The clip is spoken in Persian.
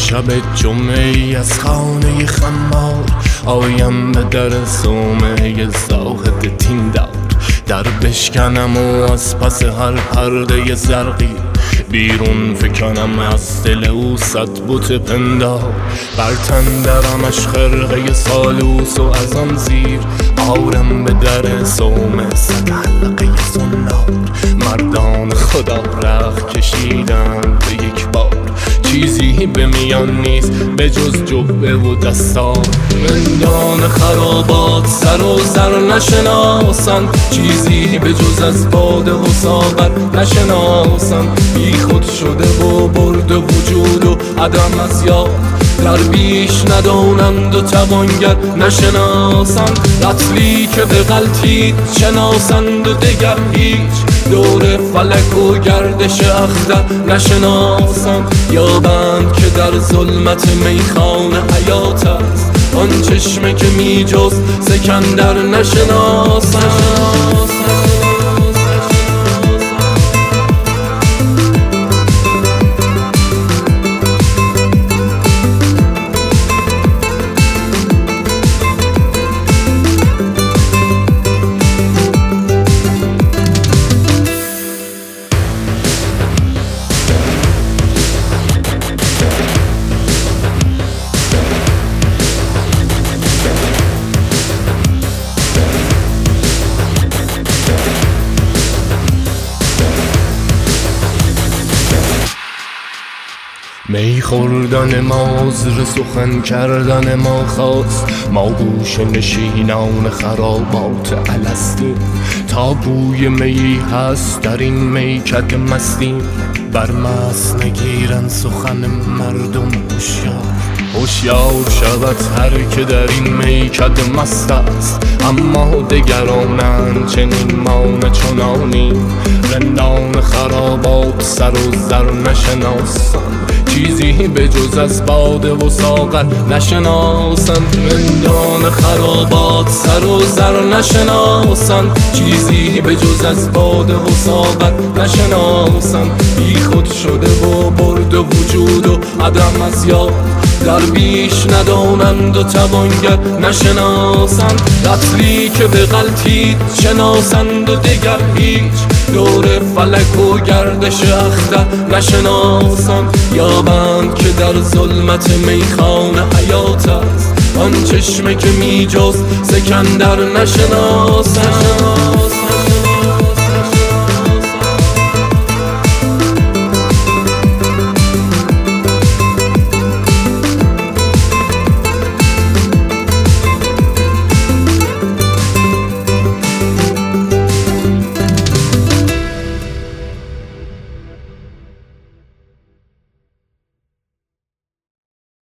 شب جمعه از خانه خمار، آیم به در صومعه زاهد تیندار. در بشکنم و از پس هر پرده زرقی بیرون فکنم از دل او صد بت پندار. بر تن درمش خرقه سالوس و از آن زیر آرم به در صومعه صد حلقه زنار. مردان خدا رخت کشیدن به یک بار، چیزی به میان نیست به جز جبه و دستار. رندان خرابات سر و زر نشناسن، چیزی به جز از باده و ساغر نشناسن. بی خود شده و برد وجود و عدم از یاد، در بیش ندانند و توانگر نشناسند. رطلی که به غلطید شناسند و دگر هیچ، دور فلک و گردش اختر نشناسند. یابند که در ظلمت میخانه حیات است، آن چشمه که می جز سکندر نشناسند. می خوردن ما زر سخن کردن ما خواست، ما گوش نشینان خرابات الستیم. تا بوی می هست در این میکد مستیم، بر مست نگیرن سخن مردم هوشیار. هوشیار شود هر که در این میکد مست است، اما دگرانند چنین ما نه چنانیم. رندان خرابات سر و زر نشناسند، چیزی به جز از باده و ساغر نشناسند. رندان خرابات سر و زر نشناسند، چیزی به جز از باده و ساغر نشناسند. بی خود شده و برد وجود و عدم از یاد، در بیش ندانند و توانگر نشناسند. رطلی که به غلطید شناسند و دگر هیچ، دور فلک و گردش اختر نشناسند. یابند که در ظلمت میخانه حیات است، آن چشمه که می جز سکندر نشناسند.